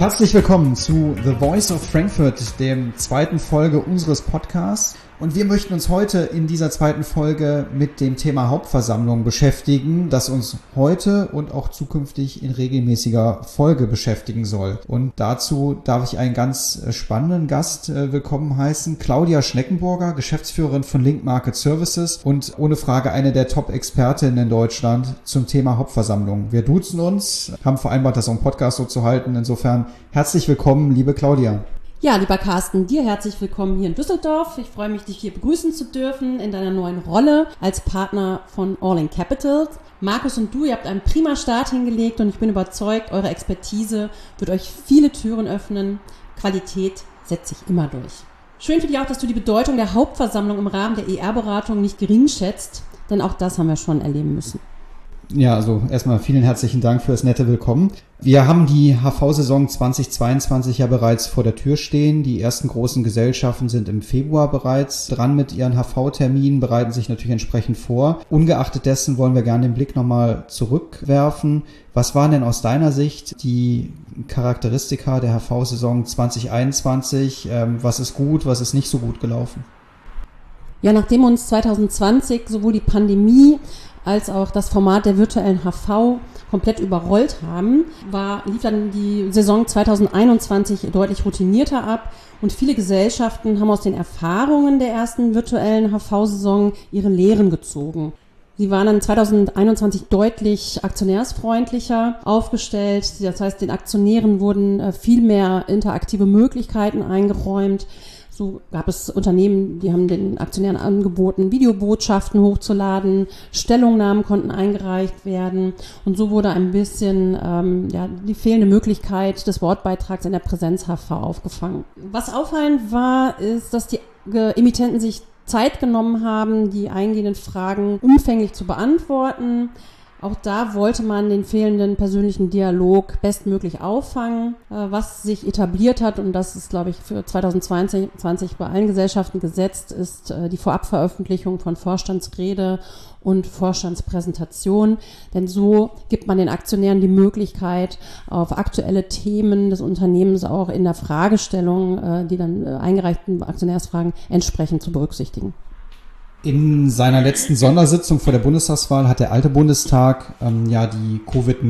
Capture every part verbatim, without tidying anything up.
Herzlich willkommen zu The Voice of Frankfurt, dem zweiten Folge unseres Podcasts. Und wir möchten uns heute in dieser zweiten Folge mit dem Thema Hauptversammlung beschäftigen, das uns heute und auch zukünftig in regelmäßiger Folge beschäftigen soll. Und dazu darf ich einen ganz spannenden Gast äh, willkommen heißen, Claudia Schneckenburger, Geschäftsführerin von Link Market Services und ohne Frage eine der Top-Expertinnen in Deutschland zum Thema Hauptversammlung. Wir duzen uns, haben vereinbart, das auch im Podcast so zu halten. Insofern herzlich willkommen, liebe Claudia. Ja, lieber Carsten, dir herzlich willkommen hier in Düsseldorf. Ich freue mich, dich hier begrüßen zu dürfen in deiner neuen Rolle als Partner von All in Capital. Markus und du, ihr habt einen prima Start hingelegt und ich bin überzeugt, eure Expertise wird euch viele Türen öffnen. Qualität setzt sich immer durch. Schön finde ich auch, dass du die Bedeutung der Hauptversammlung im Rahmen der E R-Beratung nicht gering schätzt, denn auch das haben wir schon erleben müssen. Ja, also erstmal vielen herzlichen Dank für das nette Willkommen. Wir haben die H V-Saison zweitausendzweiundzwanzig ja bereits vor der Tür stehen. Die ersten großen Gesellschaften sind im Februar bereits dran mit ihren H V-Terminen, bereiten sich natürlich entsprechend vor. Ungeachtet dessen wollen wir gerne den Blick nochmal zurückwerfen. Was waren denn aus deiner Sicht die Charakteristika der H V-Saison zweitausendeinundzwanzig? Ähm, was ist gut, was ist nicht so gut gelaufen? Ja, nachdem uns zweitausendzwanzig sowohl die Pandemie als auch das Format der virtuellen H V komplett überrollt haben, war, lief dann die Saison zweitausendeinundzwanzig deutlich routinierter ab und viele Gesellschaften haben aus den Erfahrungen der ersten virtuellen H V-Saison ihre Lehren gezogen. Sie waren dann zweitausendeinundzwanzig deutlich aktionärsfreundlicher aufgestellt. Das heißt, den Aktionären wurden viel mehr interaktive Möglichkeiten eingeräumt. So gab es Unternehmen, die haben den Aktionären angeboten, Videobotschaften hochzuladen, Stellungnahmen konnten eingereicht werden und so wurde ein bisschen ähm, ja, die fehlende Möglichkeit des Wortbeitrags in der Präsenz-H V aufgefangen. Was auffallend war, ist, dass die Emittenten sich Zeit genommen haben, die eingehenden Fragen umfänglich zu beantworten. Auch da wollte man den fehlenden persönlichen Dialog bestmöglich auffangen, was sich etabliert hat, und das ist, glaube ich, für zweitausendzweiundzwanzig bei allen Gesellschaften gesetzt, ist die Vorabveröffentlichung von Vorstandsrede und Vorstandspräsentation. Denn so gibt man den Aktionären die Möglichkeit, auf aktuelle Themen des Unternehmens auch in der Fragestellung, die dann eingereichten Aktionärsfragen, entsprechend zu berücksichtigen. In seiner letzten Sondersitzung vor der Bundestagswahl hat der alte Bundestag ähm, ja die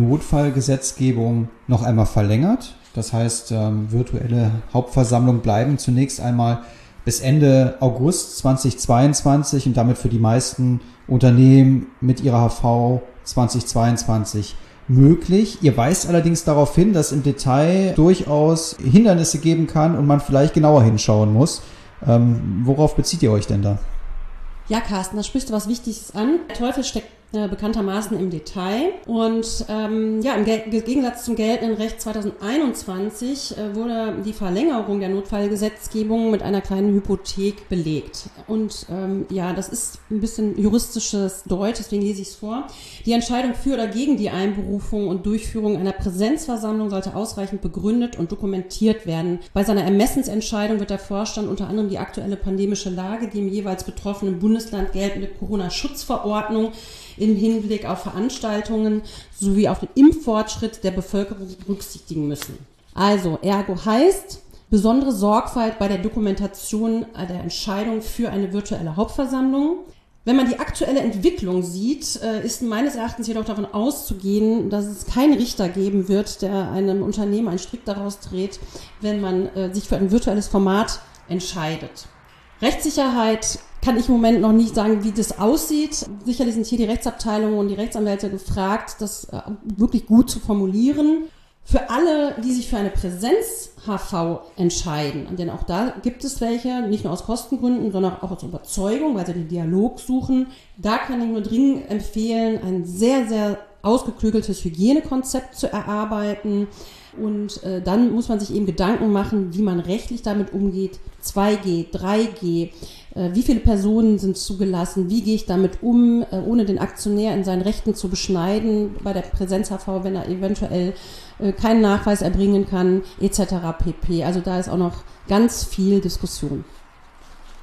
Covid-Notfallgesetzgebung noch einmal verlängert. Das heißt, ähm, virtuelle Hauptversammlungen bleiben zunächst einmal bis Ende August zweitausendzweiundzwanzig und damit für die meisten Unternehmen mit ihrer H V zweitausendzweiundzwanzig möglich. Ihr weist allerdings darauf hin, dass im Detail durchaus Hindernisse geben kann und man vielleicht genauer hinschauen muss. Ähm, worauf bezieht ihr euch denn da? Ja, Carsten, da sprichst du was Wichtiges an. Der Teufel steckt äh, bekanntermaßen im Detail. Und ähm, ja, im Ge- Gegensatz zum geltenden Recht zweitausendeinundzwanzig äh, wurde die Verlängerung der Notfallgesetzgebung mit einer kleinen Hypothek belegt. Und ähm, ja, das ist ein bisschen juristisches Deutsch, deswegen lese ich es vor. Die Entscheidung für oder gegen die Einberufung und Durchführung einer Präsenzversammlung sollte ausreichend begründet und dokumentiert werden. Bei seiner Ermessensentscheidung wird der Vorstand unter anderem die aktuelle pandemische Lage, die im jeweils betroffenen Bundesland geltende Corona-Schutzverordnung im Hinblick auf Veranstaltungen sowie auf den Impffortschritt der Bevölkerung berücksichtigen müssen. Also, ergo heißt, besondere Sorgfalt bei der Dokumentation der Entscheidung für eine virtuelle Hauptversammlung. Wenn man die aktuelle Entwicklung sieht, ist meines Erachtens jedoch davon auszugehen, dass es keinen Richter geben wird, der einem Unternehmen einen Strick daraus dreht, wenn man sich für ein virtuelles Format entscheidet. Rechtssicherheit kann ich im Moment noch nicht sagen, wie das aussieht. Sicherlich sind hier die Rechtsabteilungen und die Rechtsanwälte gefragt, das wirklich gut zu formulieren. Für alle, die sich für eine Präsenz-H V entscheiden, denn auch da gibt es welche, nicht nur aus Kostengründen, sondern auch aus Überzeugung, weil sie den Dialog suchen, da kann ich nur dringend empfehlen, ein sehr, sehr ausgeklügeltes Hygienekonzept zu erarbeiten. Und äh, dann muss man sich eben Gedanken machen, wie man rechtlich damit umgeht. zwei G, drei G, äh, wie viele Personen sind zugelassen, wie gehe ich damit um, äh, ohne den Aktionär in seinen Rechten zu beschneiden bei der Präsenz-H V, wenn er eventuell äh, keinen Nachweis erbringen kann, et cetera pp. Also da ist auch noch ganz viel Diskussion.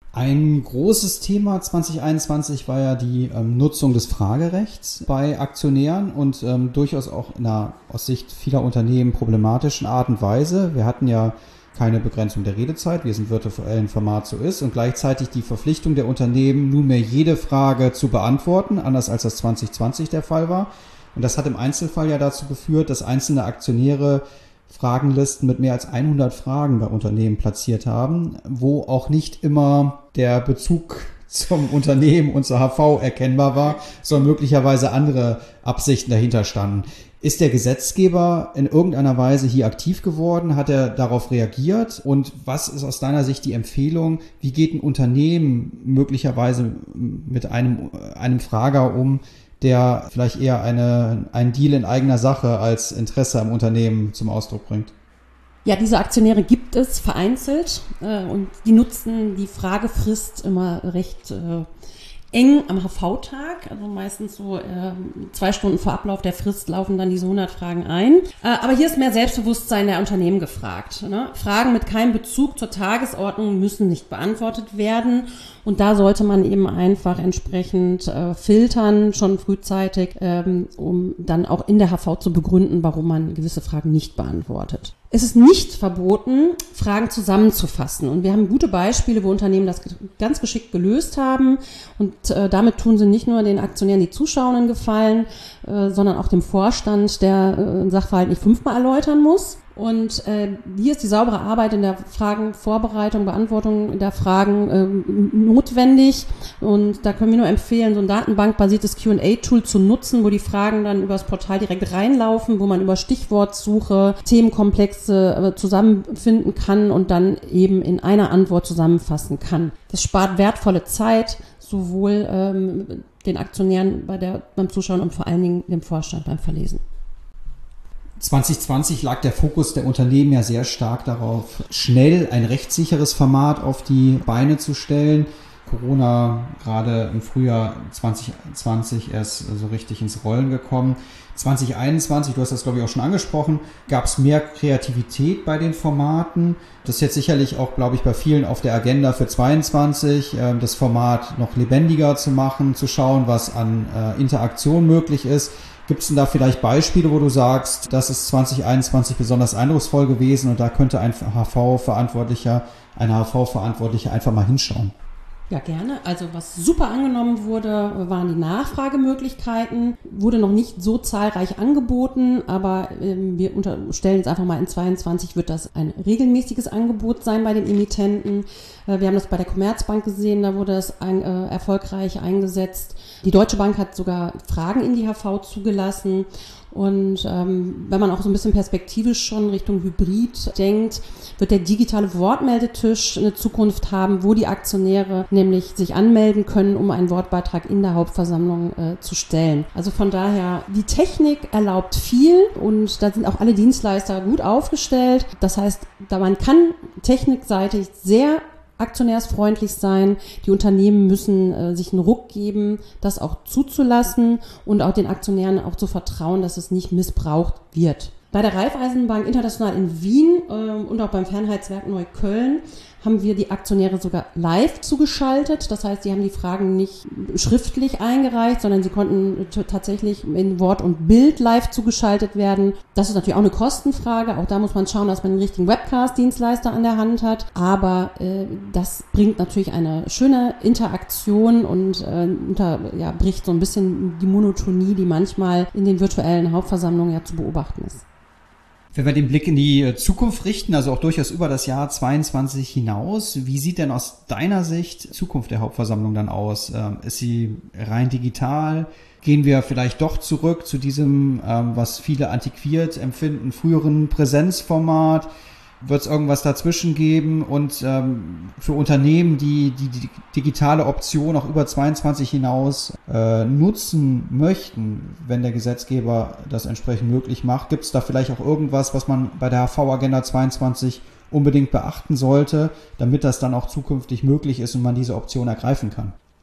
Ein großes Thema zwanzig einundzwanzig war ja die ähm, Nutzung des Fragerechts bei Aktionären und ähm, durchaus auch in einer aus Sicht vieler Unternehmen problematischen Art und Weise. Wir hatten ja keine Begrenzung der Redezeit, wie es im virtuellen Format so ist, und gleichzeitig die Verpflichtung der Unternehmen, nunmehr jede Frage zu beantworten, anders als das zwanzig zwanzig der Fall war. Und das hat im Einzelfall ja dazu geführt, dass einzelne Aktionäre Fragenlisten mit mehr als hundert Fragen bei Unternehmen platziert haben, wo auch nicht immer der Bezug zum Unternehmen und zur H V erkennbar war, sondern möglicherweise andere Absichten dahinter standen. Ist der Gesetzgeber in irgendeiner Weise hier aktiv geworden? Hat er darauf reagiert? Und was ist aus deiner Sicht die Empfehlung? Wie geht ein Unternehmen möglicherweise mit einem, einem Frager um, der vielleicht eher eine, einen Deal in eigener Sache als Interesse am Unternehmen zum Ausdruck bringt? Ja, diese Aktionäre gibt es vereinzelt äh, und die nutzen die Fragefrist immer recht äh, eng am H V-Tag, also meistens so äh, zwei Stunden vor Ablauf der Frist laufen dann diese hundert Fragen ein. Äh, aber hier ist mehr Selbstbewusstsein der Unternehmen gefragt. Ne? Fragen mit keinem Bezug zur Tagesordnung müssen nicht beantwortet werden. Und da sollte man eben einfach entsprechend äh, filtern, schon frühzeitig, ähm, um dann auch in der H V zu begründen, warum man gewisse Fragen nicht beantwortet. Es ist nicht verboten, Fragen zusammenzufassen. Und wir haben gute Beispiele, wo Unternehmen das ganz geschickt gelöst haben. Und äh, damit tun sie nicht nur den Aktionären, die Zuschauenden gefallen, äh, sondern auch dem Vorstand, der äh, einen Sachverhalt nicht fünfmal erläutern muss. Und äh, hier ist die saubere Arbeit in der Fragenvorbereitung, Beantwortung der Fragen äh, notwendig. Und da können wir nur empfehlen, so ein datenbankbasiertes Q and A-Tool zu nutzen, wo die Fragen dann über das Portal direkt reinlaufen, wo man über Stichwortsuche Themenkomplexe äh, zusammenfinden kann und dann eben in einer Antwort zusammenfassen kann. Das spart wertvolle Zeit, sowohl ähm, den Aktionären bei der, beim Zuschauen und vor allen Dingen dem Vorstand beim Verlesen. zwanzig zwanzig lag der Fokus der Unternehmen ja sehr stark darauf, schnell ein rechtssicheres Format auf die Beine zu stellen. Corona gerade im Frühjahr zwanzig zwanzig erst so richtig ins Rollen gekommen. zwanzig einundzwanzig, du hast das glaube ich auch schon angesprochen, gab es mehr Kreativität bei den Formaten. Das ist jetzt sicherlich auch, glaube ich, bei vielen auf der Agenda für zweiundzwanzig, äh, das Format noch lebendiger zu machen, zu schauen, was an äh, Interaktion möglich ist. Gibt es denn da vielleicht Beispiele, wo du sagst, das ist zwanzig einundzwanzig besonders eindrucksvoll gewesen und da könnte ein H V-Verantwortlicher, eine H V-Verantwortliche einfach mal hinschauen? Ja, gerne. Also was super angenommen wurde, waren die Nachfragemöglichkeiten. Wurde noch nicht so zahlreich angeboten, aber ähm, wir unterstellen jetzt einfach mal, in zweiundzwanzig wird das ein regelmäßiges Angebot sein bei den Emittenten. Äh, wir haben das bei der Commerzbank gesehen, da wurde das ein, äh, erfolgreich eingesetzt. Die Deutsche Bank hat sogar Fragen in die H V zugelassen. Und ähm, wenn man auch so ein bisschen perspektivisch schon Richtung Hybrid denkt, wird der digitale Wortmeldetisch eine Zukunft haben, wo die Aktionäre nämlich sich anmelden können, um einen Wortbeitrag in der Hauptversammlung äh, zu stellen. Also von daher, die Technik erlaubt viel und da sind auch alle Dienstleister gut aufgestellt. Das heißt, da man kann technikseitig sehr aktionärsfreundlich sein. Die Unternehmen müssen äh, sich einen Ruck geben, das auch zuzulassen und auch den Aktionären auch zu vertrauen, dass es nicht missbraucht wird. Bei der Raiffeisenbank International in Wien äh, und auch beim Fernheitswerk Neukölln haben wir die Aktionäre sogar live zugeschaltet. Das heißt, sie haben die Fragen nicht schriftlich eingereicht, sondern sie konnten t- tatsächlich in Wort und Bild live zugeschaltet werden. Das ist natürlich auch eine Kostenfrage. Auch da muss man schauen, dass man einen richtigen Webcast-Dienstleister an der Hand hat. Aber äh, das bringt natürlich eine schöne Interaktion und äh, unter, ja, bricht so ein bisschen die Monotonie, die manchmal in den virtuellen Hauptversammlungen ja zu beobachten ist. Wenn wir den Blick in die Zukunft richten, also auch durchaus über das Jahr zweiundzwanzig hinaus, wie sieht denn aus deiner Sicht die Zukunft der Hauptversammlung dann aus? Ist sie rein digital? Gehen wir vielleicht doch zurück zu diesem, was viele antiquiert empfinden, früheren Präsenzformat? Wird es irgendwas dazwischen geben? Und ähm, für Unternehmen, die, die die digitale Option auch über zweiundzwanzig hinaus äh, nutzen möchten, wenn der Gesetzgeber das entsprechend möglich macht, gibt es da vielleicht auch irgendwas, was man bei der H V-Agenda zweiundzwanzig unbedingt beachten sollte, damit das dann auch zukünftig möglich ist und man diese Option ergreifen kann?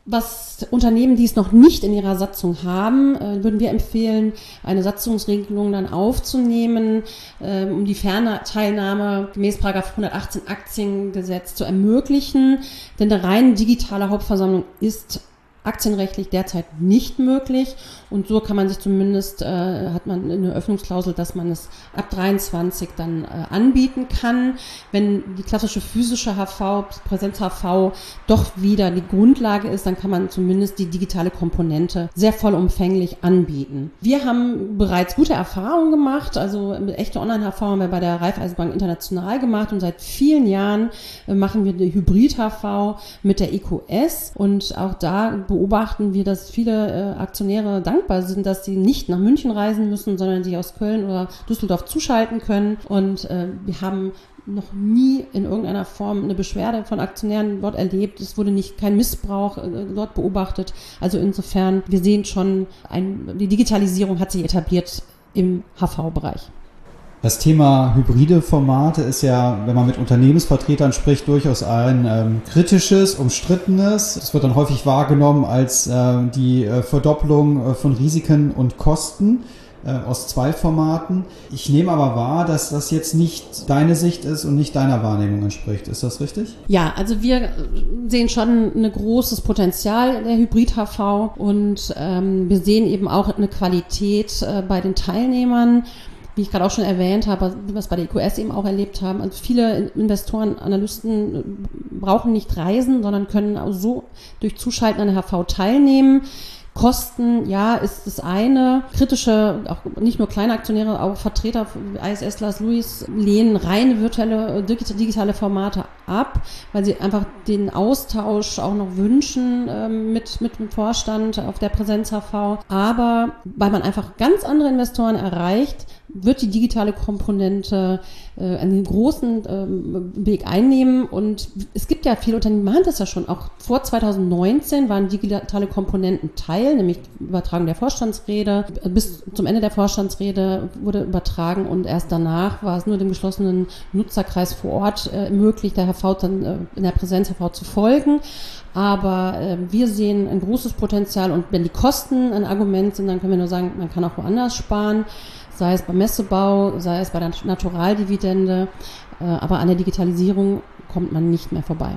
Was Unternehmen, die es noch nicht in ihrer Satzung haben, äh, würden wir empfehlen, eine Satzungsregelung dann aufzunehmen, äh, um die Fernteilnahme gemäß Paragraph hundertachtzehn Aktiengesetz zu ermöglichen. Denn eine rein digitale Hauptversammlung ist aktienrechtlich derzeit nicht möglich und so kann man sich zumindest, äh, hat man eine Öffnungsklausel, dass man es ab dreiundzwanzig dann äh, anbieten kann. Wenn die klassische physische H V, Präsenz-H V doch wieder die Grundlage ist, dann kann man zumindest die digitale Komponente sehr vollumfänglich anbieten. Wir haben bereits gute Erfahrungen gemacht, also echte Online-H V haben wir bei der Raiffeisenbank International gemacht und seit vielen Jahren äh, machen wir die Hybrid-H V mit der E Q S und auch da beobachten wir, dass viele äh, Aktionäre dankbar sind, dass sie nicht nach München reisen müssen, sondern sich aus Köln oder Düsseldorf zuschalten können. Und äh, wir haben noch nie in irgendeiner Form eine Beschwerde von Aktionären dort erlebt. Es wurde nicht kein Missbrauch äh, dort beobachtet. Also insofern, wir sehen schon, ein, die Digitalisierung hat sich etabliert im H V-Bereich. Das Thema hybride Formate ist ja, wenn man mit Unternehmensvertretern spricht, durchaus ein ähm, kritisches, umstrittenes. Es wird dann häufig wahrgenommen als äh, die äh, Verdopplung äh, von Risiken und Kosten äh, aus zwei Formaten. Ich nehme aber wahr, dass das jetzt nicht deine Sicht ist und nicht deiner Wahrnehmung entspricht. Ist das richtig? Ja, also wir sehen schon ein großes Potenzial der Hybrid-H V und ähm, wir sehen eben auch eine Qualität äh, bei den Teilnehmern. Wie ich gerade auch schon erwähnt habe, was bei der E Q S eben auch erlebt haben. Also viele Investoren, Analysten brauchen nicht reisen, sondern können auch so durch Zuschalten an der H V teilnehmen. Kosten, ja, ist das eine. Kritische, auch nicht nur kleine Aktionäre, auch Vertreter, I S S, Lars Lewis, lehnen reine virtuelle, digitale Formate ab, weil sie einfach den Austausch auch noch wünschen ähm, mit, mit dem Vorstand auf der Präsenz-H V. Aber weil man einfach ganz andere Investoren erreicht, wird die digitale Komponente äh, einen großen ähm, Weg einnehmen. Und es gibt ja viele Unternehmen, die machen das ja schon. Auch vor zwanzig neunzehn waren digitale Komponenten Teil, nämlich Übertragung der Vorstandsrede. Bis zum Ende der Vorstandsrede wurde übertragen und erst danach war es nur dem geschlossenen Nutzerkreis vor Ort äh, möglich, der H V dann äh, in der Präsenz-H V zu folgen. Aber äh, wir sehen ein großes Potenzial und wenn die Kosten ein Argument sind, dann können wir nur sagen, man kann auch woanders sparen. Sei es beim Messebau, sei es bei der Naturaldividende, äh, aber an der Digitalisierung kommt man nicht mehr vorbei.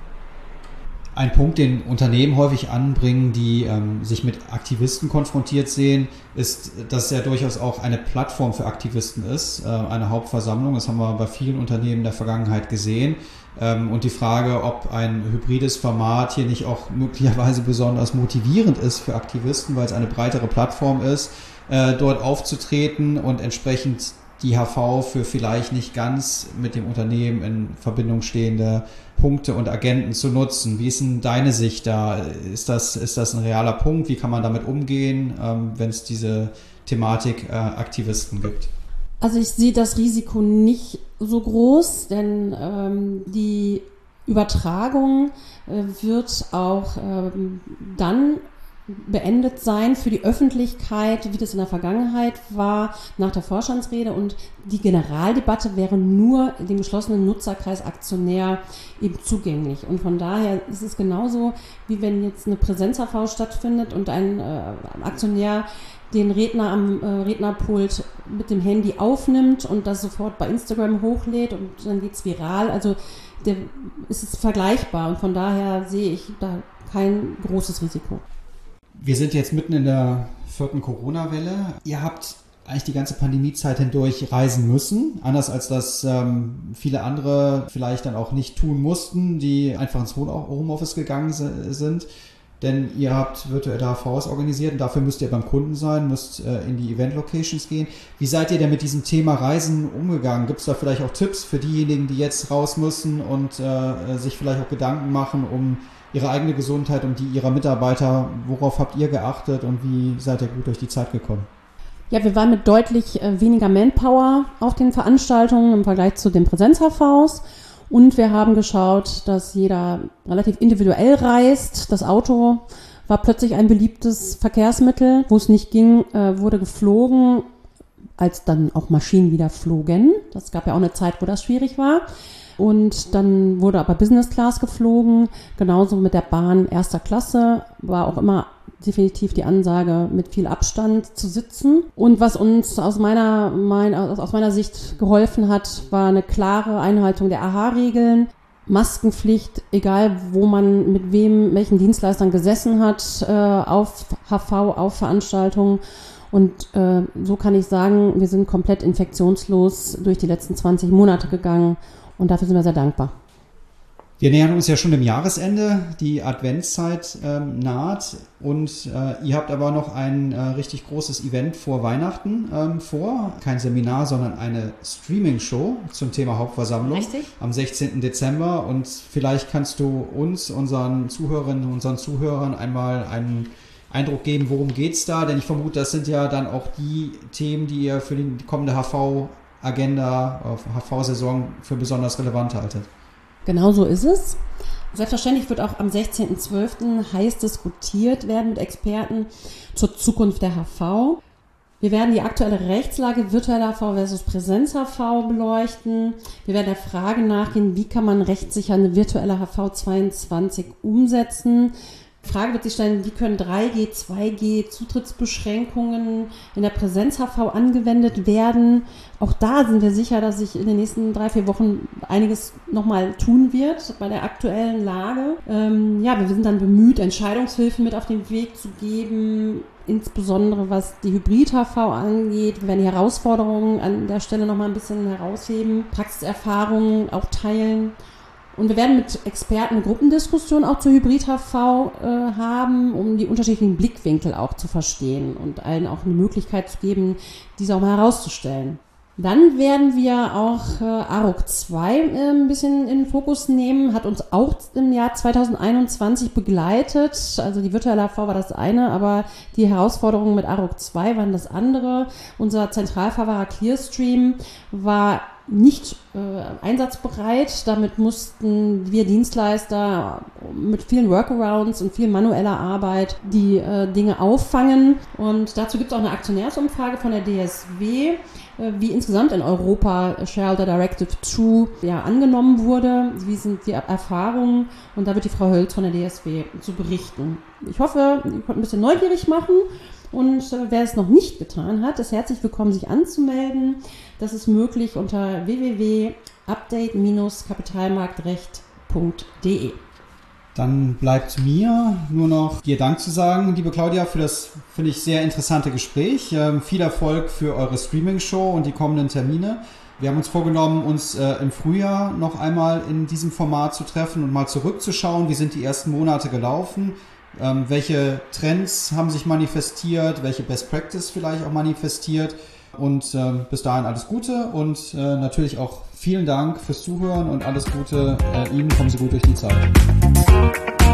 Ein Punkt, den Unternehmen häufig anbringen, die ähm, sich mit Aktivisten konfrontiert sehen, ist, dass es ja durchaus auch eine Plattform für Aktivisten ist, äh, eine Hauptversammlung. Das haben wir bei vielen Unternehmen in der Vergangenheit gesehen. Ähm, und die Frage, ob ein hybrides Format hier nicht auch möglicherweise besonders motivierend ist für Aktivisten, weil es eine breitere Plattform ist, äh, dort aufzutreten und entsprechend die H V für vielleicht nicht ganz mit dem Unternehmen in Verbindung stehende Punkte und Agenten zu nutzen. Wie ist denn deine Sicht da? Ist das, ist das ein realer Punkt? Wie kann man damit umgehen, ähm, wenn es diese Thematik äh, Aktivisten gibt? Also ich sehe das Risiko nicht so groß, denn ähm, die Übertragung äh, wird auch ähm, dann beendet sein für die Öffentlichkeit, wie das in der Vergangenheit war, nach der Vorstandsrede. Und die Generaldebatte wäre nur dem geschlossenen Nutzerkreis Aktionär eben zugänglich. Und von daher ist es genauso, wie wenn jetzt eine Präsenz-H V stattfindet und ein äh, Aktionär den Redner am äh, Rednerpult mit dem Handy aufnimmt und das sofort bei Instagram hochlädt und dann geht's viral. Also der, ist es vergleichbar und von daher sehe ich da kein großes Risiko. Wir sind jetzt mitten in der vierten Corona-Welle. Ihr habt eigentlich die ganze Pandemiezeit hindurch reisen müssen, anders als das ähm, viele andere vielleicht dann auch nicht tun mussten, die einfach ins Homeoffice gegangen sind. Denn ihr habt virtuelle H Vs organisiert und dafür müsst ihr beim Kunden sein, müsst äh, in die Event-Locations gehen. Wie seid ihr denn mit diesem Thema Reisen umgegangen? Gibt es da vielleicht auch Tipps für diejenigen, die jetzt raus müssen und äh, sich vielleicht auch Gedanken machen um ihre eigene Gesundheit und die ihrer Mitarbeiter? Worauf habt ihr geachtet und wie seid ihr gut durch die Zeit gekommen? Ja, wir waren mit deutlich äh, weniger Manpower auf den Veranstaltungen im Vergleich zu den Präsenz-H Vs. Und wir haben geschaut, dass jeder relativ individuell reist. Das Auto war plötzlich ein beliebtes Verkehrsmittel. Wo es nicht ging, äh, wurde geflogen. als dann auch Maschinen wieder flogen. Das gab ja auch eine Zeit, wo das schwierig war. Und dann wurde aber Business Class geflogen, genauso mit der Bahn erster Klasse, war auch immer definitiv die Ansage, mit viel Abstand zu sitzen. Und was uns aus meiner, mein, aus meiner Sicht geholfen hat, war eine klare Einhaltung der A H-Regeln. Maskenpflicht, egal wo man mit wem, welchen Dienstleistern gesessen hat, äh, auf H V, auf Veranstaltungen. Und äh, so kann ich sagen, wir sind komplett infektionslos durch die letzten zwanzig Monate gegangen. Und dafür sind wir sehr dankbar. Wir nähern uns ja schon dem Jahresende, die Adventszeit ähm, naht und äh, ihr habt aber noch ein äh, richtig großes Event vor Weihnachten ähm, vor. Kein Seminar, sondern eine Streaming-Show zum Thema Hauptversammlung. Richtig. Am sechzehnten Dezember und vielleicht kannst du uns, unseren Zuhörerinnen und unseren Zuhörern einmal einen Eindruck geben, worum geht's da? Denn ich vermute, das sind ja dann auch die Themen, die ihr für die kommende H V Agenda, H V-Saison für besonders relevant haltet. Genau so ist es. Selbstverständlich wird auch am sechzehnten zwölften heiß diskutiert werden mit Experten zur Zukunft der H V. Wir werden die aktuelle Rechtslage virtueller H V versus Präsenz-H V beleuchten. Wir werden der Frage nachgehen, wie kann man rechtssicher eine virtuelle H V zweiundzwanzig umsetzen. Die Frage wird sich stellen, wie können drei G, zwei G Zutrittsbeschränkungen in der Präsenz-H V angewendet werden. Auch da sind wir sicher, dass sich in den nächsten drei, vier Wochen einiges nochmal tun wird bei der aktuellen Lage. Ähm, ja, wir sind dann bemüht, Entscheidungshilfen mit auf den Weg zu geben, insbesondere was die Hybrid-H V angeht. Wir werden die Herausforderungen an der Stelle nochmal ein bisschen herausheben, Praxiserfahrungen auch teilen. Und wir werden mit Experten eine Gruppendiskussion auch zur Hybrid-H V äh, haben, um die unterschiedlichen Blickwinkel auch zu verstehen und allen auch eine Möglichkeit zu geben, diese auch mal herauszustellen. Dann werden wir auch äh, A R U C zwei äh, ein bisschen in den Fokus nehmen, hat uns auch im Jahr zweitausendeinundzwanzig begleitet. Also die virtuelle H V war das eine, aber die Herausforderungen mit A R U C zwei waren das andere. Unser Zentralverwahrer Clearstream war nicht äh, einsatzbereit. Damit mussten wir Dienstleister mit vielen Workarounds und viel manueller Arbeit die äh, Dinge auffangen. Und dazu gibt es auch eine Aktionärsumfrage von der D S W, äh, wie insgesamt in Europa Shareholder Directive zwei ja, angenommen wurde. Wie sind die Erfahrungen? Und da wird die Frau Hölz von der D S W zu berichten. Ich hoffe, ihr könnt ein bisschen neugierig machen. Und äh, wer es noch nicht getan hat, ist herzlich willkommen, sich anzumelden. Das ist möglich unter w w w punkt update Bindestrich kapitalmarktrecht punkt d e. Dann bleibt mir nur noch dir Dank zu sagen, liebe Claudia, für das, finde ich, sehr interessante Gespräch. Ähm, viel Erfolg für eure Streaming-Show und die kommenden Termine. Wir haben uns vorgenommen, uns äh, im Frühjahr noch einmal in diesem Format zu treffen und mal zurückzuschauen, wie sind die ersten Monate gelaufen. Ähm, welche Trends haben sich manifestiert, welche Best Practice vielleicht auch manifestiert und ähm, bis dahin alles Gute und äh, natürlich auch vielen Dank fürs Zuhören und alles Gute äh, Ihnen, kommen Sie gut durch die Zeit.